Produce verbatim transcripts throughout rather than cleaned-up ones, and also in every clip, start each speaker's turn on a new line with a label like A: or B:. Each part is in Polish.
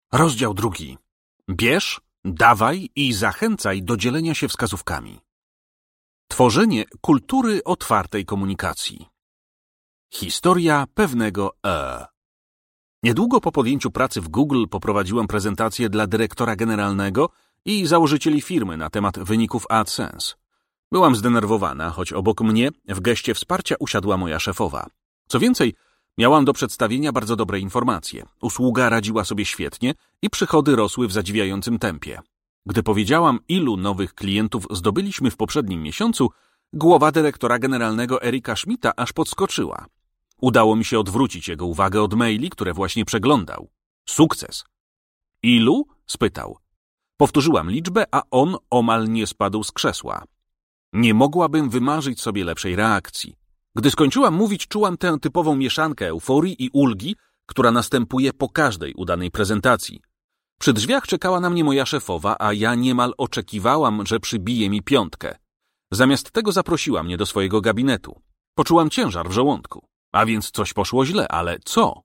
A: Rozdział drugi. Bierz, dawaj i zachęcaj do dzielenia się wskazówkami. Tworzenie kultury otwartej komunikacji. Historia pewnego E. Niedługo po podjęciu pracy w Google poprowadziłem prezentację dla dyrektora generalnego i założycieli firmy na temat wyników AdSense. Byłam zdenerwowana, choć obok mnie w geście wsparcia usiadła moja szefowa. Co więcej, miałam do przedstawienia bardzo dobre informacje. Usługa radziła sobie świetnie i przychody rosły w zadziwiającym tempie. Gdy powiedziałam, ilu nowych klientów zdobyliśmy w poprzednim miesiącu, głowa dyrektora generalnego Erika Schmidta aż podskoczyła. Udało mi się odwrócić jego uwagę od maili, które właśnie przeglądał. Sukces. Ilu? Spytał. Powtórzyłam liczbę, a on omal nie spadł z krzesła. Nie mogłabym wymarzyć sobie lepszej reakcji. Gdy skończyłam mówić, czułam tę typową mieszankę euforii i ulgi, która następuje po każdej udanej prezentacji. Przy drzwiach czekała na mnie moja szefowa, a ja niemal oczekiwałam, że przybije mi piątkę. Zamiast tego zaprosiła mnie do swojego gabinetu. Poczułam ciężar w żołądku. A więc coś poszło źle, ale co?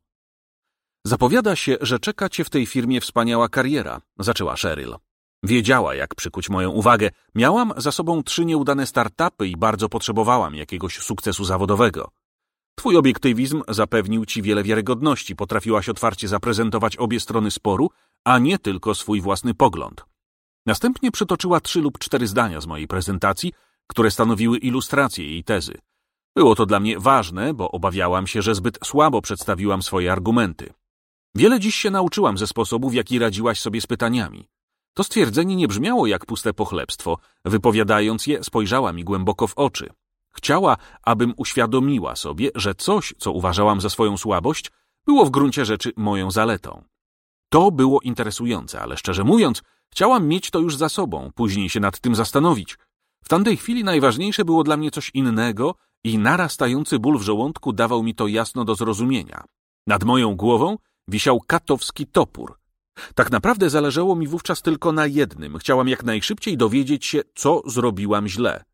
A: Zapowiada się, że czeka cię w tej firmie wspaniała kariera, zaczęła Cheryl. Wiedziała, jak przykuć moją uwagę. Miałam za sobą trzy nieudane startupy i bardzo potrzebowałam jakiegoś sukcesu zawodowego. Twój obiektywizm zapewnił ci wiele wiarygodności, potrafiłaś otwarcie zaprezentować obie strony sporu, a nie tylko swój własny pogląd. Następnie przytoczyła trzy lub cztery zdania z mojej prezentacji, które stanowiły ilustrację jej tezy. Było to dla mnie ważne, bo obawiałam się, że zbyt słabo przedstawiłam swoje argumenty. Wiele dziś się nauczyłam ze sposobu, w jaki radziłaś sobie z pytaniami. To stwierdzenie nie brzmiało jak puste pochlebstwo. Wypowiadając je, spojrzała mi głęboko w oczy. Chciała, abym uświadomiła sobie, że coś, co uważałam za swoją słabość, było w gruncie rzeczy moją zaletą. To było interesujące, ale szczerze mówiąc, chciałam mieć to już za sobą, później się nad tym zastanowić. W tamtej chwili najważniejsze było dla mnie coś innego i narastający ból w żołądku dawał mi to jasno do zrozumienia. Nad moją głową wisiał katowski topór. Tak naprawdę zależało mi wówczas tylko na jednym. Chciałam jak najszybciej dowiedzieć się, co zrobiłam źle.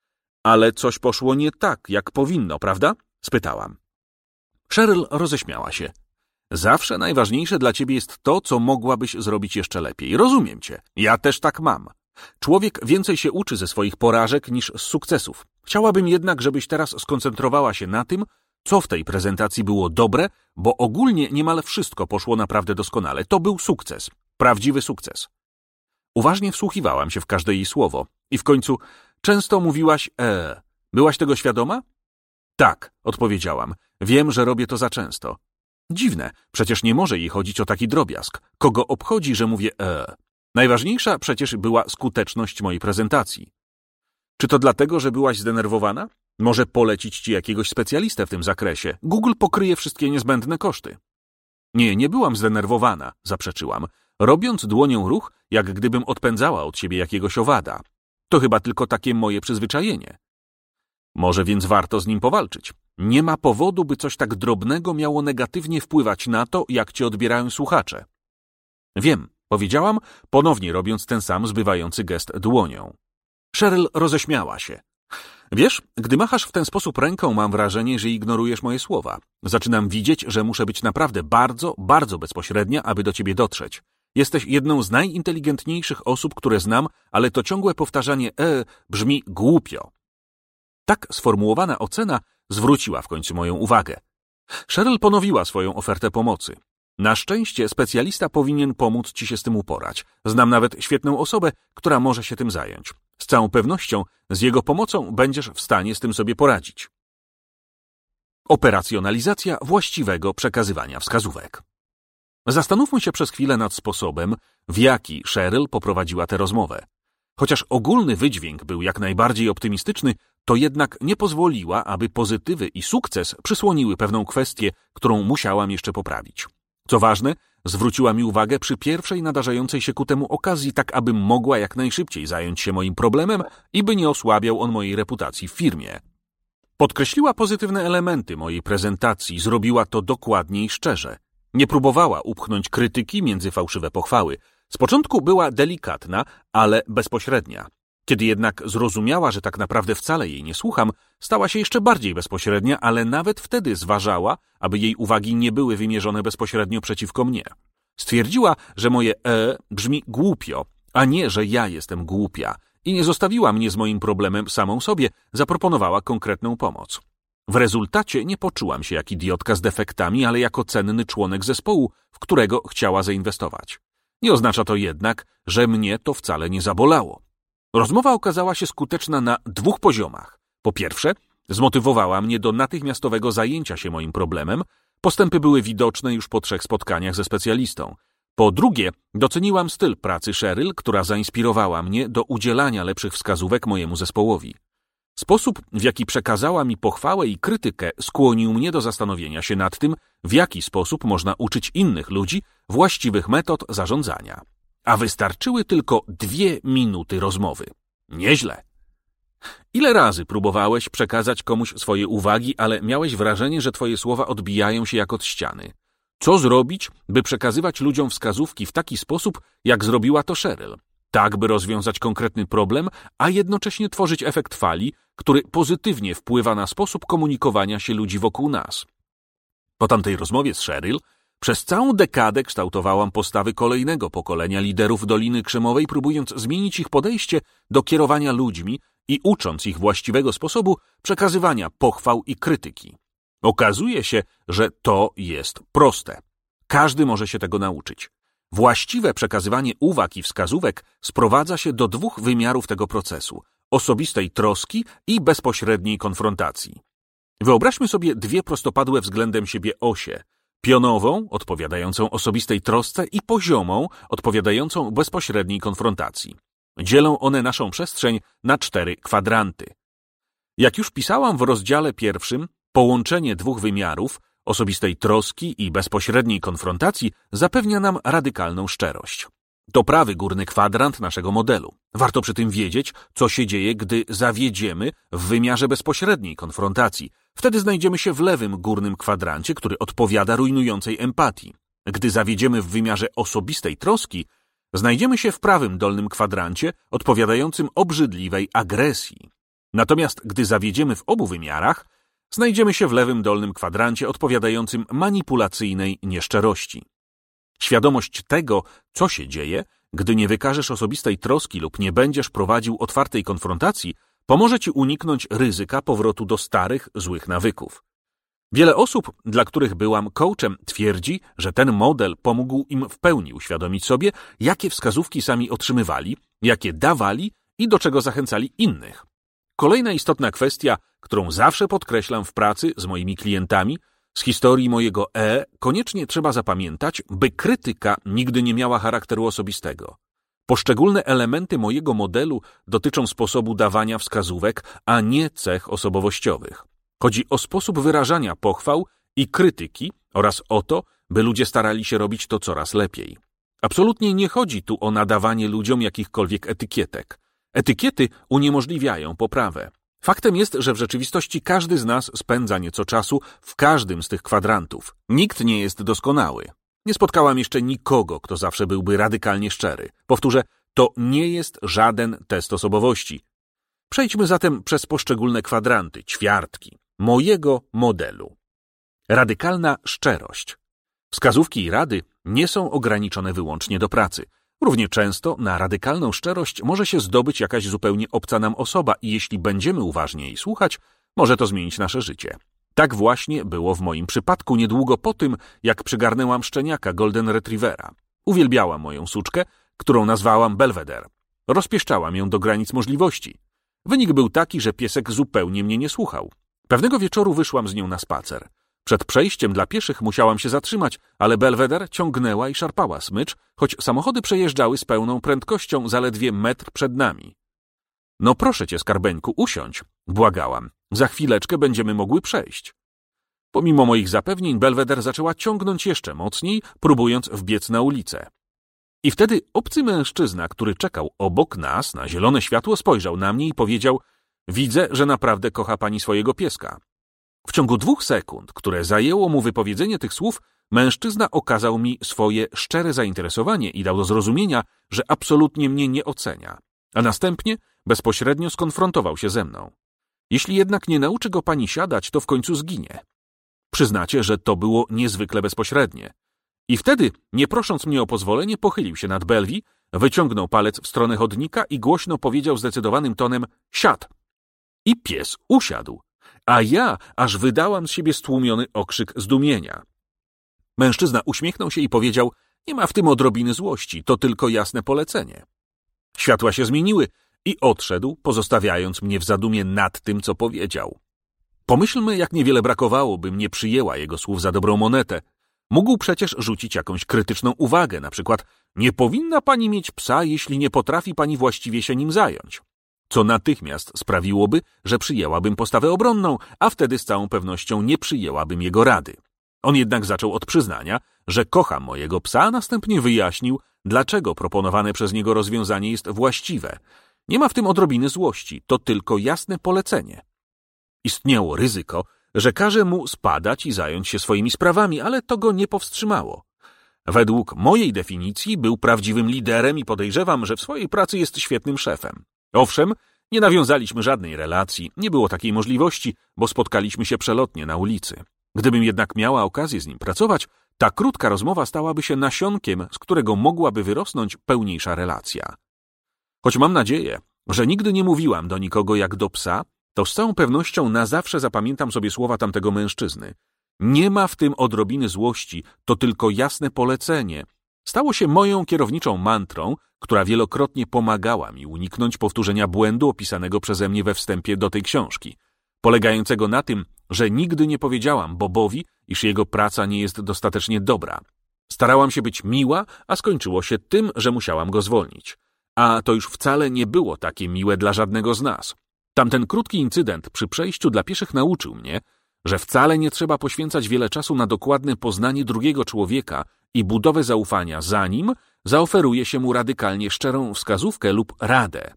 A: Ale coś poszło nie tak, jak powinno, prawda? Spytałam. Cheryl roześmiała się. Zawsze najważniejsze dla ciebie jest to, co mogłabyś zrobić jeszcze lepiej. Rozumiem cię. Ja też tak mam. Człowiek więcej się uczy ze swoich porażek niż z sukcesów. Chciałabym jednak, żebyś teraz skoncentrowała się na tym, co w tej prezentacji było dobre, bo ogólnie niemal wszystko poszło naprawdę doskonale. To był sukces. Prawdziwy sukces. Uważnie wsłuchiwałam się w każde jej słowo. I w końcu, często mówiłaś e. Byłaś tego świadoma? Tak, odpowiedziałam. Wiem, że robię to za często. Dziwne, przecież nie może jej chodzić o taki drobiazg. Kogo obchodzi, że mówię e. Najważniejsza przecież była skuteczność mojej prezentacji. Czy to dlatego, że byłaś zdenerwowana? Może polecić ci jakiegoś specjalistę w tym zakresie. Google pokryje wszystkie niezbędne koszty. Nie, nie byłam zdenerwowana, zaprzeczyłam, robiąc dłonią ruch, jak gdybym odpędzała od siebie jakiegoś owada. To chyba tylko takie moje przyzwyczajenie. Może więc warto z nim powalczyć. Nie ma powodu, by coś tak drobnego miało negatywnie wpływać na to, jak cię odbierają słuchacze. Wiem, powiedziałam, ponownie robiąc ten sam zbywający gest dłonią. Cheryl roześmiała się. Wiesz, gdy machasz w ten sposób ręką, mam wrażenie, że ignorujesz moje słowa. Zaczynam widzieć, że muszę być naprawdę bardzo, bardzo bezpośrednia, aby do ciebie dotrzeć. Jesteś jedną z najinteligentniejszych osób, które znam, ale to ciągłe powtarzanie e brzmi głupio. Tak sformułowana ocena zwróciła w końcu moją uwagę. Cheryl ponowiła swoją ofertę pomocy. Na szczęście specjalista powinien pomóc ci się z tym uporać. Znam nawet świetną osobę, która może się tym zająć. Z całą pewnością z jego pomocą będziesz w stanie z tym sobie poradzić. Operacjonalizacja właściwego przekazywania wskazówek. Zastanówmy się przez chwilę nad sposobem, w jaki Cheryl poprowadziła tę rozmowę. Chociaż ogólny wydźwięk był jak najbardziej optymistyczny, to jednak nie pozwoliła, aby pozytywy i sukces przysłoniły pewną kwestię, którą musiałam jeszcze poprawić. Co ważne, zwróciła mi uwagę przy pierwszej nadarzającej się ku temu okazji, tak abym mogła jak najszybciej zająć się moim problemem i by nie osłabiał on mojej reputacji w firmie. Podkreśliła pozytywne elementy mojej prezentacji, zrobiła to dokładnie i szczerze. Nie próbowała upchnąć krytyki między fałszywe pochwały. Z początku była delikatna, ale bezpośrednia. Kiedy jednak zrozumiała, że tak naprawdę wcale jej nie słucham, stała się jeszcze bardziej bezpośrednia, ale nawet wtedy zważała, aby jej uwagi nie były wymierzone bezpośrednio przeciwko mnie. Stwierdziła, że moje e brzmi głupio, a nie, że ja jestem głupia i nie zostawiła mnie z moim problemem samą sobie, zaproponowała konkretną pomoc. W rezultacie nie poczułam się jak idiotka z defektami, ale jako cenny członek zespołu, w którego chciała zainwestować. Nie oznacza to jednak, że mnie to wcale nie zabolało. Rozmowa okazała się skuteczna na dwóch poziomach. Po pierwsze, zmotywowała mnie do natychmiastowego zajęcia się moim problemem. Postępy były widoczne już po trzech spotkaniach ze specjalistą. Po drugie, doceniłam styl pracy Cheryl, która zainspirowała mnie do udzielania lepszych wskazówek mojemu zespołowi. Sposób, w jaki przekazała mi pochwałę i krytykę, skłonił mnie do zastanowienia się nad tym, w jaki sposób można uczyć innych ludzi właściwych metod zarządzania. A wystarczyły tylko dwie minuty rozmowy. Nieźle. Ile razy próbowałeś przekazać komuś swoje uwagi, ale miałeś wrażenie, że twoje słowa odbijają się jak od ściany? Co zrobić, by przekazywać ludziom wskazówki w taki sposób, jak zrobiła to Cheryl? Tak, by rozwiązać konkretny problem, a jednocześnie tworzyć efekt fali, który pozytywnie wpływa na sposób komunikowania się ludzi wokół nas. Po tamtej rozmowie z Cheryl przez całą dekadę kształtowałam postawy kolejnego pokolenia liderów Doliny Krzemowej, próbując zmienić ich podejście do kierowania ludźmi i ucząc ich właściwego sposobu przekazywania pochwał i krytyki. Okazuje się, że to jest proste. Każdy może się tego nauczyć. Właściwe przekazywanie uwag i wskazówek sprowadza się do dwóch wymiarów tego procesu – osobistej troski i bezpośredniej konfrontacji. Wyobraźmy sobie dwie prostopadłe względem siebie osie – pionową, odpowiadającą osobistej trosce i poziomą, odpowiadającą bezpośredniej konfrontacji. Dzielą one naszą przestrzeń na cztery kwadranty. Jak już pisałam w rozdziale pierwszym, połączenie dwóch wymiarów – osobistej troski i bezpośredniej konfrontacji zapewnia nam radykalną szczerość. To prawy górny kwadrant naszego modelu. Warto przy tym wiedzieć, co się dzieje, gdy zawiedziemy w wymiarze bezpośredniej konfrontacji. Wtedy znajdziemy się w lewym górnym kwadrancie, który odpowiada rujnującej empatii. Gdy zawiedziemy w wymiarze osobistej troski, znajdziemy się w prawym dolnym kwadrancie, odpowiadającym obrzydliwej agresji. Natomiast gdy zawiedziemy w obu wymiarach, znajdziemy się w lewym dolnym kwadrancie odpowiadającym manipulacyjnej nieszczerości. Świadomość tego, co się dzieje, gdy nie wykażesz osobistej troski lub nie będziesz prowadził otwartej konfrontacji, pomoże ci uniknąć ryzyka powrotu do starych, złych nawyków. Wiele osób, dla których byłam coachem, twierdzi, że ten model pomógł im w pełni uświadomić sobie, jakie wskazówki sami otrzymywali, jakie dawali i do czego zachęcali innych. Kolejna istotna kwestia, którą zawsze podkreślam w pracy z moimi klientami, z historii mojego E, koniecznie trzeba zapamiętać, by krytyka nigdy nie miała charakteru osobistego. Poszczególne elementy mojego modelu dotyczą sposobu dawania wskazówek, a nie cech osobowościowych. Chodzi o sposób wyrażania pochwał i krytyki oraz o to, by ludzie starali się robić to coraz lepiej. Absolutnie nie chodzi tu o nadawanie ludziom jakichkolwiek etykietek. Etykiety uniemożliwiają poprawę. Faktem jest, że w rzeczywistości każdy z nas spędza nieco czasu w każdym z tych kwadrantów. Nikt nie jest doskonały. Nie spotkałam jeszcze nikogo, kto zawsze byłby radykalnie szczery. Powtórzę, to nie jest żaden test osobowości. Przejdźmy zatem przez poszczególne kwadranty, ćwiartki mojego modelu. Radykalna szczerość. Wskazówki i rady nie są ograniczone wyłącznie do pracy. Równie często na radykalną szczerość może się zdobyć jakaś zupełnie obca nam osoba i jeśli będziemy uważnie jej słuchać, może to zmienić nasze życie. Tak właśnie było w moim przypadku niedługo po tym, jak przygarnęłam szczeniaka Golden Retrievera. Uwielbiałam moją suczkę, którą nazwałam Belvedere. Rozpieszczałam ją do granic możliwości. Wynik był taki, że piesek zupełnie mnie nie słuchał. Pewnego wieczoru wyszłam z nią na spacer. Przed przejściem dla pieszych musiałam się zatrzymać, ale Belvedere ciągnęła i szarpała smycz, choć samochody przejeżdżały z pełną prędkością zaledwie metr przed nami. No proszę cię, skarbeńku, usiądź, błagałam. Za chwileczkę będziemy mogły przejść. Pomimo moich zapewnień Belvedere zaczęła ciągnąć jeszcze mocniej, próbując wbiec na ulicę. I wtedy obcy mężczyzna, który czekał obok nas na zielone światło, spojrzał na mnie i powiedział: widzę, że naprawdę kocha pani swojego pieska. W ciągu dwóch sekund, które zajęło mu wypowiedzenie tych słów, mężczyzna okazał mi swoje szczere zainteresowanie i dał do zrozumienia, że absolutnie mnie nie ocenia, a następnie bezpośrednio skonfrontował się ze mną. Jeśli jednak nie nauczy go pani siadać, to w końcu zginie. Przyznacie, że to było niezwykle bezpośrednie. I wtedy, nie prosząc mnie o pozwolenie, pochylił się nad Belvi, wyciągnął palec w stronę chodnika i głośno powiedział zdecydowanym tonem: siad! I pies usiadł, a ja aż wydałam z siebie stłumiony okrzyk zdumienia. Mężczyzna uśmiechnął się i powiedział: nie ma w tym odrobiny złości, to tylko jasne polecenie. Światła się zmieniły i odszedł, pozostawiając mnie w zadumie nad tym, co powiedział. Pomyślmy, jak niewiele brakowało, bym nie przyjęła jego słów za dobrą monetę. Mógł przecież rzucić jakąś krytyczną uwagę, na przykład: nie powinna pani mieć psa, jeśli nie potrafi pani właściwie się nim zająć. Co natychmiast sprawiłoby, że przyjęłabym postawę obronną, a wtedy z całą pewnością nie przyjęłabym jego rady. On jednak zaczął od przyznania, że kocha mojego psa, a następnie wyjaśnił, dlaczego proponowane przez niego rozwiązanie jest właściwe. Nie ma w tym odrobiny złości, to tylko jasne polecenie. Istniało ryzyko, że każe mu spadać i zająć się swoimi sprawami, ale to go nie powstrzymało. Według mojej definicji był prawdziwym liderem i podejrzewam, że w swojej pracy jest świetnym szefem. Owszem, nie nawiązaliśmy żadnej relacji, nie było takiej możliwości, bo spotkaliśmy się przelotnie na ulicy. Gdybym jednak miała okazję z nim pracować, ta krótka rozmowa stałaby się nasionkiem, z którego mogłaby wyrosnąć pełniejsza relacja. Choć mam nadzieję, że nigdy nie mówiłam do nikogo jak do psa, to z całą pewnością na zawsze zapamiętam sobie słowa tamtego mężczyzny. Nie ma w tym odrobiny złości, to tylko jasne polecenie. Stało się moją kierowniczą mantrą, która wielokrotnie pomagała mi uniknąć powtórzenia błędu opisanego przeze mnie we wstępie do tej książki, polegającego na tym, że nigdy nie powiedziałam Bobowi, iż jego praca nie jest dostatecznie dobra. Starałam się być miła, a skończyło się tym, że musiałam go zwolnić. A to już wcale nie było takie miłe dla żadnego z nas. Tamten krótki incydent przy przejściu dla pieszych nauczył mnie, że wcale nie trzeba poświęcać wiele czasu na dokładne poznanie drugiego człowieka i budowę zaufania, zanim zaoferuje się mu radykalnie szczerą wskazówkę lub radę.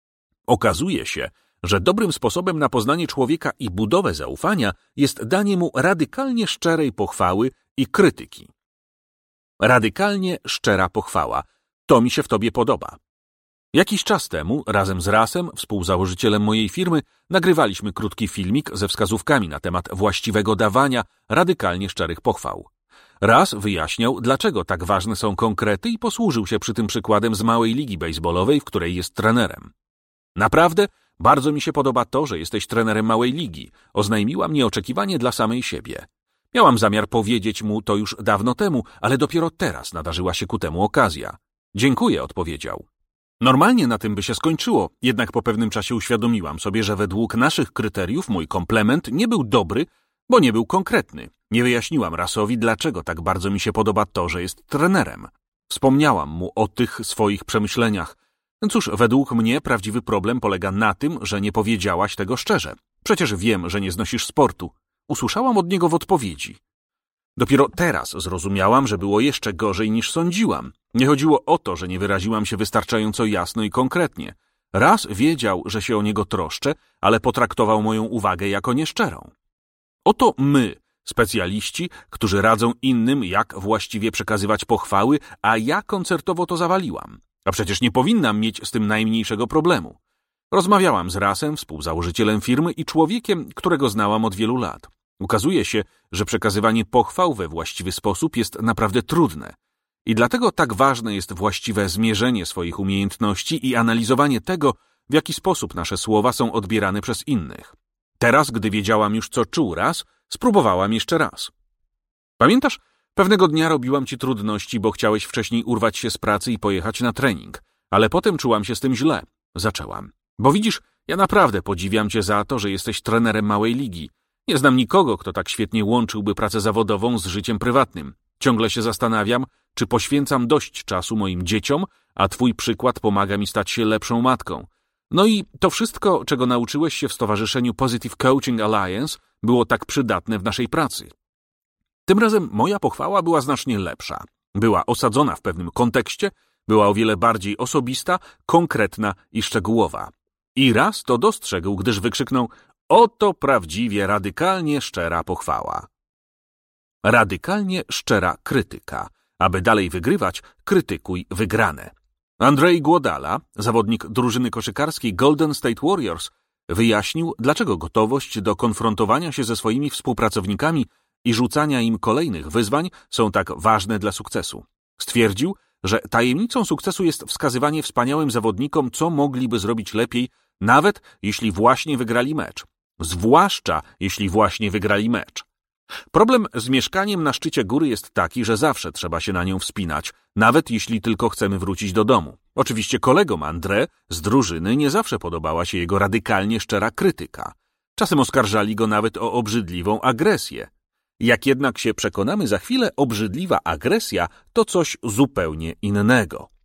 A: Okazuje się, że dobrym sposobem na poznanie człowieka i budowę zaufania jest danie mu radykalnie szczerej pochwały i krytyki. Radykalnie szczera pochwała. To mi się w tobie podoba. Jakiś czas temu, razem z Rasem, współzałożycielem mojej firmy, nagrywaliśmy krótki filmik ze wskazówkami na temat właściwego dawania radykalnie szczerych pochwał. Ras wyjaśniał, dlaczego tak ważne są konkrety i posłużył się przy tym przykładem z małej ligi bejsbolowej, w której jest trenerem. Naprawdę bardzo mi się podoba to, że jesteś trenerem małej ligi, oznajmiła mnie oczekiwanie dla samej siebie. Miałam zamiar powiedzieć mu to już dawno temu, ale dopiero teraz nadarzyła się ku temu okazja. Dziękuję, odpowiedział. Normalnie na tym by się skończyło, jednak po pewnym czasie uświadomiłam sobie, że według naszych kryteriów mój komplement nie był dobry, bo nie był konkretny. Nie wyjaśniłam Rasowi, dlaczego tak bardzo mi się podoba to, że jest trenerem. Wspomniałam mu o tych swoich przemyśleniach. Cóż, według mnie prawdziwy problem polega na tym, że nie powiedziałaś tego szczerze. Przecież wiem, że nie znosisz sportu. Usłyszałam od niego w odpowiedzi. Dopiero teraz zrozumiałam, że było jeszcze gorzej niż sądziłam. Nie chodziło o to, że nie wyraziłam się wystarczająco jasno i konkretnie. Ras wiedział, że się o niego troszczę, ale potraktował moją uwagę jako nieszczerą. Oto my, specjaliści, którzy radzą innym, jak właściwie przekazywać pochwały, a ja koncertowo to zawaliłam. A przecież nie powinnam mieć z tym najmniejszego problemu. Rozmawiałam z Rasem, współzałożycielem firmy i człowiekiem, którego znałam od wielu lat. Ukazuje się, że przekazywanie pochwał we właściwy sposób jest naprawdę trudne. I dlatego tak ważne jest właściwe zmierzenie swoich umiejętności i analizowanie tego, w jaki sposób nasze słowa są odbierane przez innych. Teraz, gdy wiedziałam już, co czuł Ras, spróbowałam jeszcze raz. Pamiętasz, pewnego dnia robiłam ci trudności, bo chciałeś wcześniej urwać się z pracy i pojechać na trening, ale potem czułam się z tym źle. Zaczęłam. Bo widzisz, ja naprawdę podziwiam cię za to, że jesteś trenerem małej ligi. Nie znam nikogo, kto tak świetnie łączyłby pracę zawodową z życiem prywatnym. Ciągle się zastanawiam, czy poświęcam dość czasu moim dzieciom, a twój przykład pomaga mi stać się lepszą matką. No i to wszystko, czego nauczyłeś się w stowarzyszeniu Positive Coaching Alliance, było tak przydatne w naszej pracy. Tym razem moja pochwała była znacznie lepsza. Była osadzona w pewnym kontekście, była o wiele bardziej osobista, konkretna i szczegółowa. I Ras to dostrzegł, gdyż wykrzyknął: oto prawdziwie radykalnie szczera pochwała. Radykalnie szczera krytyka. Aby dalej wygrywać, krytykuj wygrane. Andrzej Głodala, zawodnik drużyny koszykarskiej Golden State Warriors, wyjaśnił, dlaczego gotowość do konfrontowania się ze swoimi współpracownikami i rzucania im kolejnych wyzwań są tak ważne dla sukcesu. Stwierdził, że tajemnicą sukcesu jest wskazywanie wspaniałym zawodnikom, co mogliby zrobić lepiej, nawet jeśli właśnie wygrali mecz. Zwłaszcza jeśli właśnie wygrali mecz. Problem z mieszkaniem na szczycie góry jest taki, że zawsze trzeba się na nią wspinać, nawet jeśli tylko chcemy wrócić do domu. Oczywiście kolegom André z drużyny nie zawsze podobała się jego radykalnie szczera krytyka. Czasem oskarżali go nawet o obrzydliwą agresję. Jak jednak się przekonamy za chwilę, obrzydliwa agresja to coś zupełnie innego.